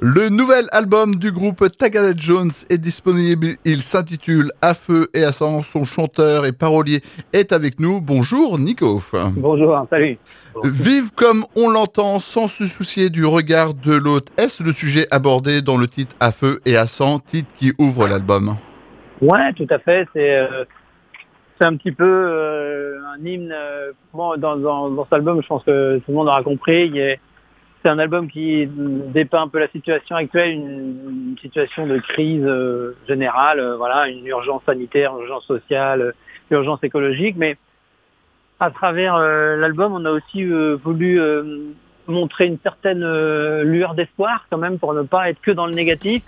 Le nouvel album du groupe Tagada Jones est disponible. Il s'intitule À feu et à sang. Son chanteur et parolier est avec nous. Bonjour Nico. Bonjour, salut. Vivre comme on l'entend sans se soucier du regard de l'autre. Est-ce le sujet abordé dans le titre À feu et à sang, titre qui ouvre l'album? Ouais, tout à fait. C'est un petit peu un hymne. Bon, dans cet album, je pense que tout le monde aura compris. C'est un album qui dépeint un peu la situation actuelle, une situation de crise générale, voilà, une urgence sanitaire, une urgence sociale, urgence écologique. Mais à travers l'album, on a aussi voulu montrer une certaine lueur d'espoir quand même pour ne pas être que dans le négatif.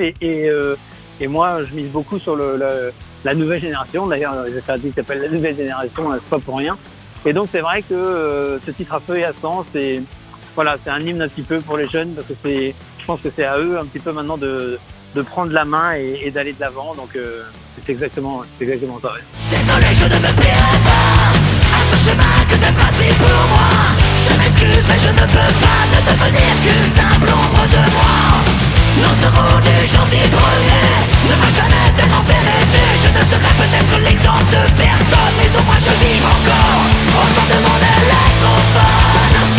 Et moi, je mise beaucoup sur la nouvelle génération. D'ailleurs, j'ai fait un titre qui s'appelle La Nouvelle Génération, c'est pas pour rien. Et donc, c'est vrai que ce titre À feu et à sang, c'est un hymne un petit peu pour les jeunes, parce que je pense que c'est à eux un petit peu maintenant de prendre la main et d'aller de l'avant. Donc, c'est exactement ça. Ouais. Désolé, je ne me plierai pas à ce chemin que t'as tracé pour moi. Je m'excuse, mais je ne peux pas ne devenir qu'une simple ombre de moi. Nous serons des gentils premiers. Ne m'a jamais tellement fait rêver. Je ne serai peut-être l'exemple de personne, mais au moins je vis encore au son de mon électrophone.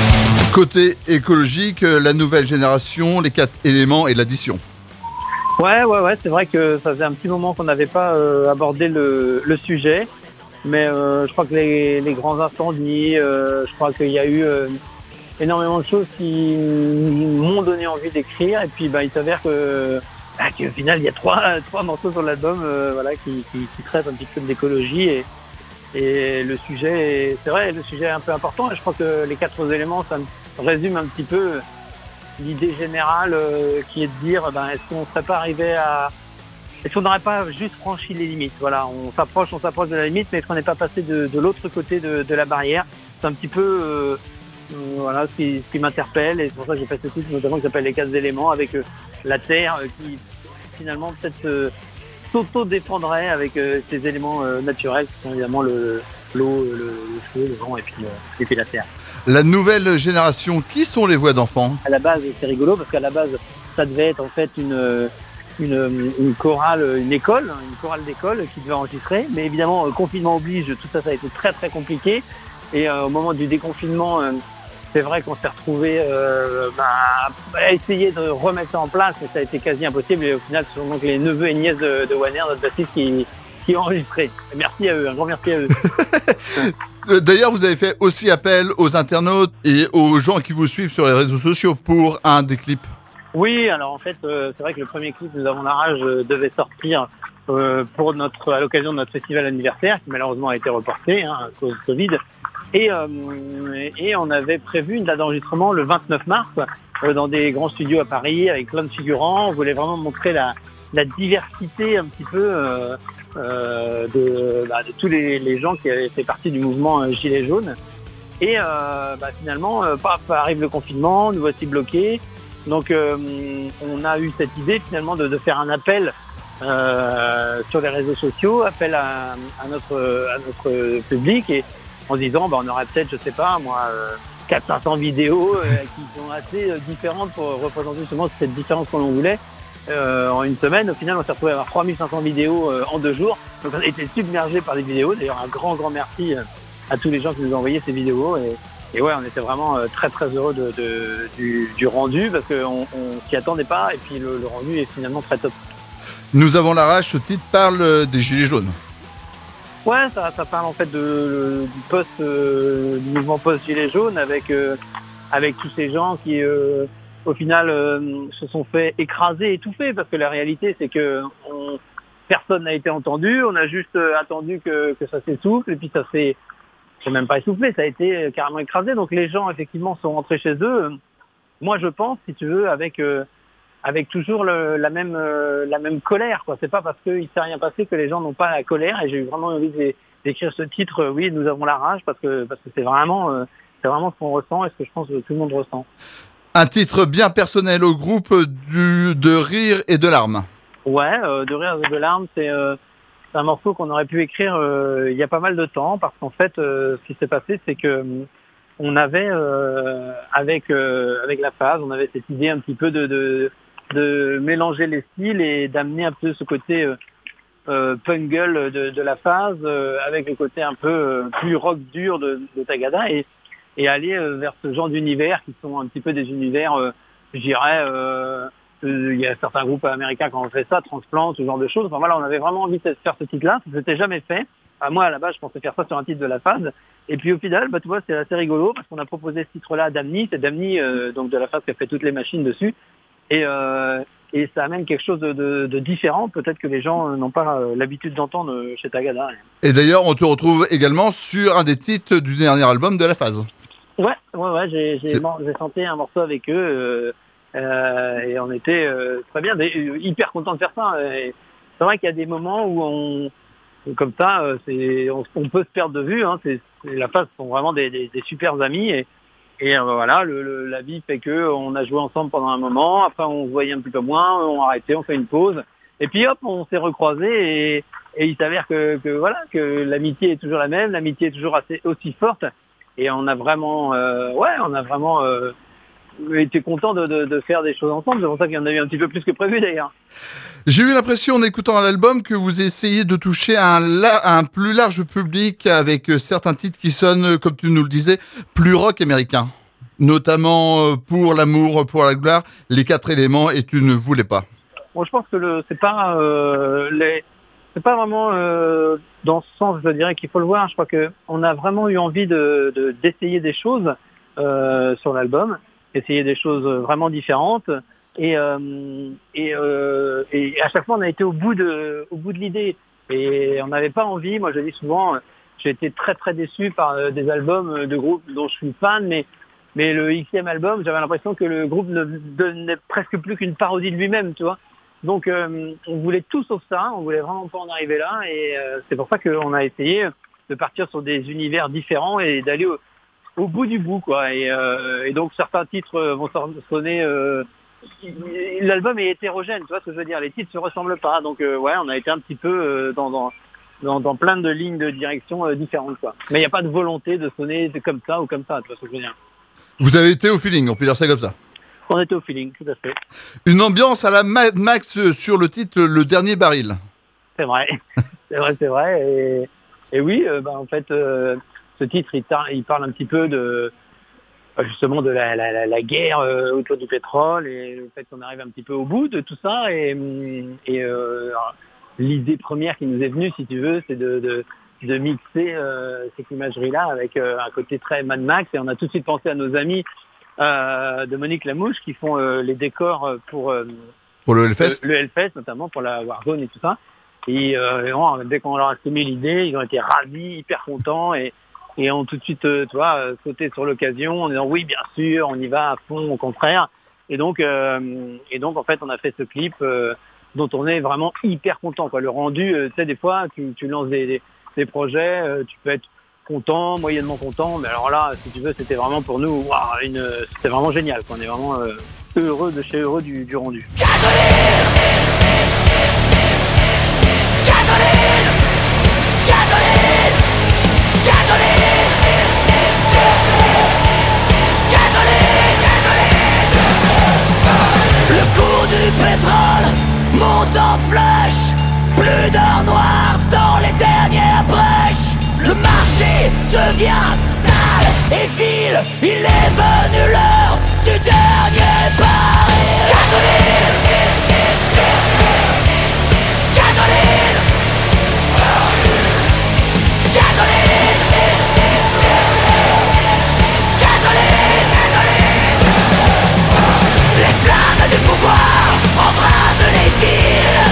Côté écologique, la nouvelle génération, les 4 éléments et l'addition. Ouais, c'est vrai que ça faisait un petit moment qu'on n'avait pas abordé le sujet, mais je crois que les grands incendies, je crois qu'il y a eu énormément de choses qui m'ont donné envie d'écrire, et puis il s'avère qu'au final il y a trois morceaux sur l'album qui traitent un petit peu d'écologie, et le sujet, c'est vrai, le sujet est un peu important, et je crois que les 4 éléments, ça résume un petit peu l'idée générale qui est de dire est-ce qu'on serait pas arrivé à... Est-ce qu'on n'aurait pas juste franchi les limites? Voilà, on s'approche de la limite, mais est-ce qu'on n'est pas passé de l'autre côté de la barrière? C'est un petit peu ce qui m'interpelle, et c'est pour ça que j'ai fait ce titre notamment qui s'appelle Les 4 éléments, avec la Terre qui finalement peut-être s'auto-défendrait avec ces éléments naturels qui sont évidemment l'eau, le feu, le vent et puis la Terre. La nouvelle génération, qui sont les voix d'enfants? À la base, c'est rigolo parce qu'à la base, ça devait être en fait une chorale, une chorale d'école qui devait enregistrer. Mais évidemment, confinement oblige, tout ça a été très très compliqué. Et au moment du déconfinement, c'est vrai qu'on s'est retrouvés à essayer de remettre ça en place, mais ça a été quasi impossible. Et au final, ce sont donc les neveux et nièces de Wanner, notre bassiste, qui ont enregistré. Et merci à eux, un grand merci à eux. D'ailleurs, vous avez fait aussi appel aux internautes et aux gens qui vous suivent sur les réseaux sociaux pour un des clips. Oui, alors en fait, c'est vrai que le premier clip, Nous avons la rage, devait sortir à l'occasion de notre festival anniversaire, qui malheureusement a été reporté à cause du Covid. Et on avait prévu une date d'enregistrement le 29 mars dans des grands studios à Paris avec plein de figurants. On voulait vraiment montrer la diversité un petit peu de tous les gens qui avaient fait partie du mouvement Gilets jaunes. Et finalement, arrive le confinement, nous voici bloqués. Donc on a eu cette idée finalement de faire un appel sur les réseaux sociaux, appel à notre public, et en disant on aurait peut-être, je sais pas moi, 400-500 vidéos qui sont assez différentes pour représenter justement cette différence qu'on voulait. En une semaine, au final, on s'est retrouvé à avoir 3500 vidéos en 2 jours. Donc on a été submergé par les vidéos. D'ailleurs, un grand merci à tous les gens qui nous ont envoyé ces vidéos. Et ouais, on était vraiment très très heureux du rendu, parce qu'on s'y attendait pas. Et puis le rendu est finalement très top. Nous avons la rage, ce titre parle des Gilets jaunes. Ouais, ça parle en fait du mouvement post-Gilets jaunes, avec tous ces gens qui au final se sont fait écraser, étouffer, parce que la réalité c'est que personne n'a été entendu, on a juste attendu que ça s'essouffle, et puis ça s'est même pas essoufflé, ça a été carrément écrasé. Donc les gens effectivement sont rentrés chez eux. Moi je pense, si tu veux, avec toujours la même colère, quoi. C'est pas parce qu'il s'est rien passé que les gens n'ont pas la colère, et j'ai eu vraiment envie d'écrire ce titre, oui, Nous avons la rage, parce que c'est vraiment ce qu'on ressent, et ce que je pense que tout le monde ressent. Un titre bien personnel au groupe de rire et de larmes. Ouais, de rire et de larmes, c'est un morceau qu'on aurait pu écrire il y a pas mal de temps, parce qu'en fait, ce qui s'est passé, c'est que on avait avec la phase, on avait cette idée un petit peu de de mélanger les styles et d'amener un peu ce côté punk girl de la phase avec le côté un peu plus rock dur de Tagada et aller vers ce genre d'univers qui sont un petit peu des univers, je dirais, il y a certains groupes américains qui ont fait ça, Transplant, ce genre de choses. Enfin voilà, on avait vraiment envie de faire ce titre-là, ça s'était jamais fait. Moi, à la base, je pensais faire ça sur un titre de la phase. Et puis au final, tu vois, c'est assez rigolo parce qu'on a proposé ce titre-là à Damni. C'est Damni, donc de la phase qui a fait toutes les machines dessus. Et ça amène quelque chose de différent, peut-être que les gens n'ont pas l'habitude d'entendre chez Tagada. Et d'ailleurs, on te retrouve également sur un des titres du dernier album de la phase. Ouais, j'ai chanté un morceau avec eux et on était très bien, hyper content de faire ça. Et c'est vrai qu'il y a des moments où comme ça, on peut se perdre de vue. Hein, la phase sont vraiment des super amis et voilà, la vie fait que on a joué ensemble pendant un moment. Après, on se voyait un petit peu moins, on a arrêté, on fait une pause. Et puis hop, on s'est recroisés et il s'avère que voilà, que l'amitié est toujours la même, l'amitié est toujours aussi forte. Et on a vraiment, été content de faire des choses ensemble. C'est pour ça qu'il y en a eu un petit peu plus que prévu d'ailleurs. J'ai eu l'impression en écoutant l'album que vous essayez de toucher un plus large public avec certains titres qui sonnent, comme tu nous le disais, plus rock américain. Notamment Pour l'amour, pour la gloire, Les 4 éléments et Tu ne voulais pas. Bon, je pense que c'est pas vraiment dans ce sens, je dirais qu'il faut le voir. Je crois qu'on a vraiment eu envie d'essayer des choses sur l'album, essayer des choses vraiment différentes. Et à chaque fois, on a été au bout de l'idée. Et on n'avait pas envie. Moi, je dis souvent, j'ai été très très déçu par des albums de groupes dont je suis fan, mais le Xème album, j'avais l'impression que le groupe ne donnait presque plus qu'une parodie de lui-même, tu vois. Donc, on voulait tout sauf ça. On voulait vraiment pas en arriver là. Et c'est pour ça qu'on a essayé de partir sur des univers différents et d'aller au bout du bout, quoi. Et donc, certains titres vont sonner... l'album est hétérogène, tu vois ce que je veux dire. Les titres se ressemblent pas. Donc, on a été un petit peu dans plein de lignes de direction différentes, quoi. Mais il n'y a pas de volonté de sonner comme ça ou comme ça, tu vois ce que je veux dire. Vous avez été au feeling, on peut dire ça comme ça. On était au feeling, tout à fait. Une ambiance à la Mad Max sur le titre Le Dernier Baril. C'est vrai, c'est vrai. Et oui, en fait, ce titre, il parle un petit peu justement de la guerre autour du pétrole et le fait qu'on arrive un petit peu au bout de tout ça. Et l'idée première qui nous est venue, si tu veux, c'est de mixer cette imagerie-là avec un côté très Mad Max. Et on a tout de suite pensé à nos amis de Monique Lamouche qui font les décors pour le Hellfest. Le Hellfest, notamment pour la Warzone et tout ça. Et dès qu'on leur a soumis l'idée, ils ont été ravis, hyper contents et ont tout de suite, sauté sur l'occasion en disant oui, bien sûr, on y va à fond, au contraire. Et donc en fait, on a fait ce clip dont on est vraiment hyper content, quoi. Le rendu, tu sais, des fois, tu lances des projets, tu peux être content, moyennement content, mais alors là, si tu veux, c'était vraiment pour nous, c'était vraiment génial, quoi. On est vraiment heureux de chez heureux du rendu. Le cours du pétrole monte en flèche, plus d'or noir dans les dernières brèches. Le marché devient sale et vil, il est venu l'heure du dernier baril. Gasoline, gasoline, gasoline, gasoline. Les flammes du pouvoir embrasent les villes.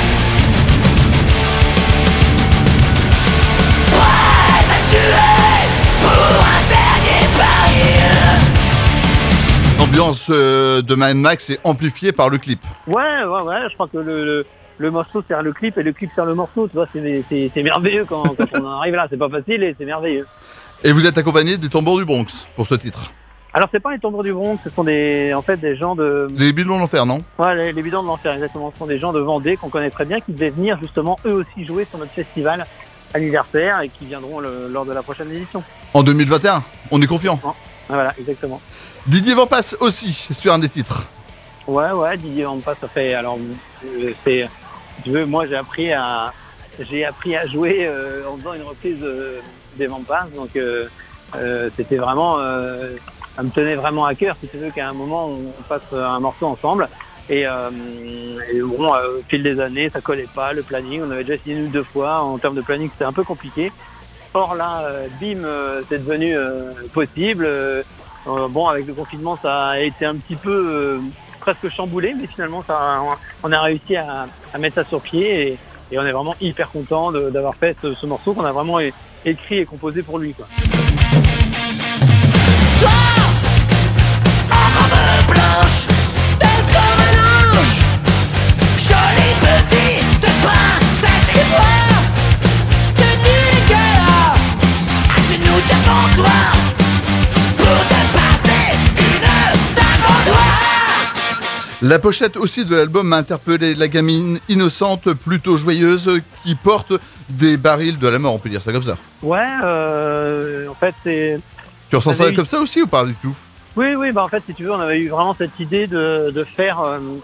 Prête à tuer pour un dernier baril. L'ambiance de Mad Max est amplifiée par le clip. Ouais, je crois que le morceau sert le clip et le clip sert le morceau, tu vois, c'est merveilleux quand on en arrive là, c'est pas facile et c'est merveilleux. Et vous êtes accompagné des Tambours du Bronx pour ce titre. Alors c'est pas les Tambours du Bronx, ce sont des gens de... Les Bidons de l'Enfer, non? Ouais, les Bidons de l'Enfer, exactement. Ce sont des gens de Vendée qu'on connaît très bien, qui devaient venir justement eux aussi jouer sur notre festival anniversaire et qui viendront lors de la prochaine édition. En 2021, on est confiant. Voilà, exactement. Didier Vampas aussi sur un des titres. Ouais, Didier Vampas, ça fait. Alors, c'est. Si tu veux, moi, j'ai appris à jouer en faisant une reprise des Vampas. Donc, c'était vraiment. Ça me tenait vraiment à cœur, si tu veux, qu'à un moment, on fasse un morceau ensemble. Et bon, au fil des années, ça collait pas, le planning. On avait déjà essayé une ou deux fois. En termes de planning, c'était un peu compliqué. Or là, bim, c'est devenu possible. Bon, avec le confinement, ça a été un petit peu presque chamboulé, mais finalement, on a réussi à mettre ça sur pied et on est vraiment hyper content d'avoir fait ce morceau qu'on a vraiment écrit et composé pour lui, quoi. Toi, en robe blanche, belle comme un ange, jolie petite princesse, et moi, tenue que là, à genoux devant toi, pour te passer une dame en toi. La pochette aussi de l'album m'a interpellé, la gamine innocente, plutôt joyeuse, qui porte des barils de la mort, on peut dire ça comme ça. Ouais, en fait, c'est... Tu ressens ça comme ça aussi ou pas du tout? Oui, bah en fait, si tu veux, on avait eu vraiment cette idée de faire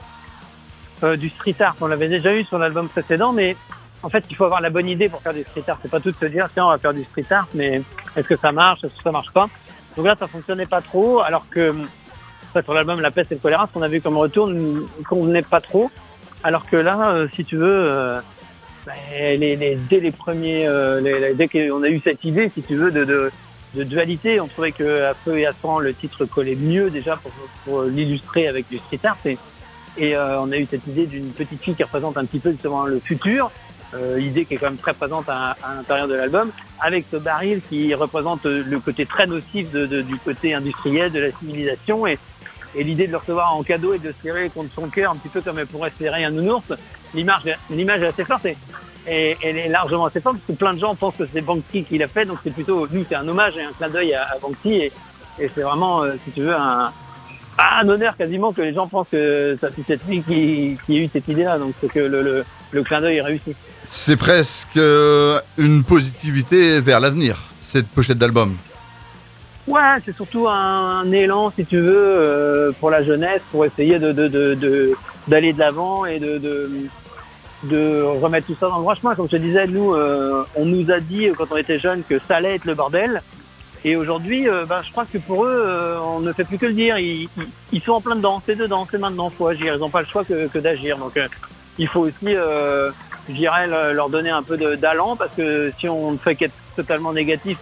du street art. On l'avait déjà eu sur l'album précédent, mais en fait, il faut avoir la bonne idée pour faire du street art. C'est pas tout de se dire, tiens, on va faire du street art, mais est-ce que ça marche, est-ce que ça marche pas? Donc là, ça fonctionnait pas trop, alors que sur l'album La Peste et le Choléra, ce qu'on avait eu comme retour ne convenait pas trop. Alors que là, si tu veux, dès les premiers, dès qu'on a eu cette idée, si tu veux, de dualité, on trouvait que À Feu et à Sang, le titre collait mieux déjà pour l'illustrer avec du street art. Et on a eu cette idée d'une petite fille qui représente un petit peu justement le futur, idée qui est quand même très présente à l'intérieur de l'album, avec ce baril qui représente le côté très nocif du côté industriel de la civilisation et l'idée de le recevoir en cadeau et de se serrer contre son cœur un petit peu comme elle pourrait serrer un nounours. L'image est assez forte et elle est largement assez forte parce que plein de gens pensent que c'est Banksy qui l'a fait, donc c'est plutôt, nous, c'est un hommage et un clin d'œil à Banksy et c'est vraiment, si tu veux, un honneur quasiment que les gens pensent que c'est cette fille qui a eu cette idée-là, donc c'est que le clin d'œil est réussi. C'est presque une positivité vers l'avenir, cette pochette d'album. Ouais, c'est surtout un élan, si tu veux, pour la jeunesse, pour essayer d'aller de l'avant et de remettre tout ça dans le droit chemin. Comme je te disais, nous, on nous a dit quand on était jeunes que ça allait être le bordel. Et aujourd'hui, je crois que pour eux, on ne fait plus que le dire. Ils sont en plein dedans, c'est maintenant, faut agir. Ils n'ont pas le choix que d'agir. Donc, il faut aussi, je dirais, leur donner un peu d'allant parce que si on ne fait qu'être totalement négatif,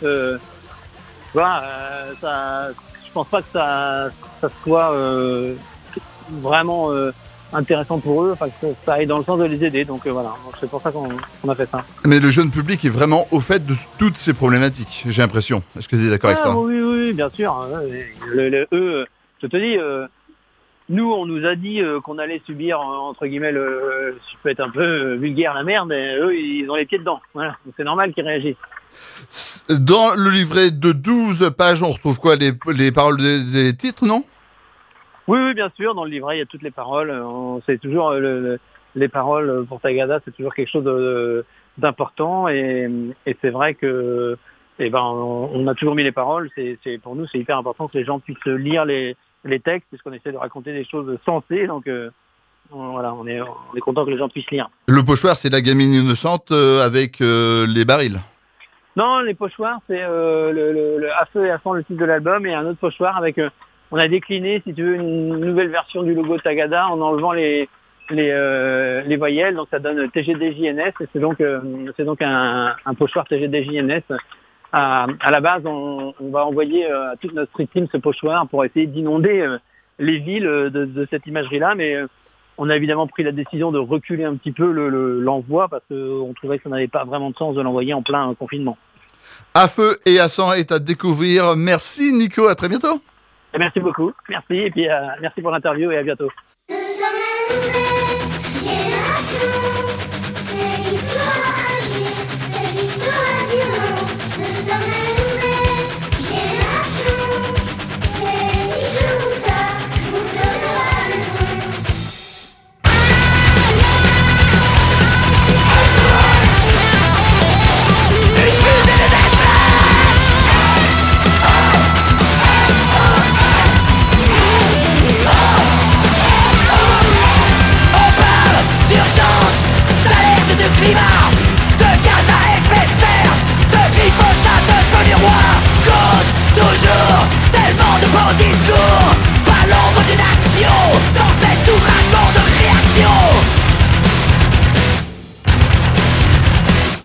je pense pas que ça soit vraiment intéressant pour eux, enfin que ça aille dans le sens de les aider. Donc voilà, donc c'est pour ça qu'on a fait ça. Mais le jeune public est vraiment au fait de toutes ces problématiques, j'ai l'impression. Est-ce que tu es d'accord avec ça? Oui, bien sûr. Eux, je te dis, nous, on nous a dit qu'on allait subir, entre guillemets, je peux être un peu vulgaire, la merde, mais eux, ils ont les pieds dedans. Voilà, donc c'est normal qu'ils réagissent. Dans le livret de 12 pages, on retrouve quoi? Les paroles des titres, non? Oui, bien sûr. Dans le livret, il y a toutes les paroles. C'est toujours les paroles pour Tagada, c'est toujours quelque chose d'important. Et c'est vrai que, on a toujours mis les paroles. Pour nous, c'est hyper important que les gens puissent lire les textes, puisqu'on essaie de raconter des choses sensées. Donc voilà, on est content que les gens puissent lire. Le pochoir, c'est la gamine innocente avec les barils. Non, les pochoirs, c'est le À Feu et à Sang, le titre de l'album, et un autre pochoir avec... on a décliné, si tu veux, une nouvelle version du logo Tagada en enlevant les voyelles, donc ça donne TGDJNS, et c'est donc un pochoir TGDJNS. À la base, on va envoyer à toute notre street team ce pochoir pour essayer d'inonder les villes de cette imagerie-là, mais on a évidemment pris la décision de reculer un petit peu l'envoi parce qu'on trouvait que ça n'avait pas vraiment de sens de l'envoyer en plein confinement. À Feu et à Sang est à découvrir. Merci Nico, à très bientôt. Merci beaucoup, merci, et puis merci pour l'interview et à bientôt.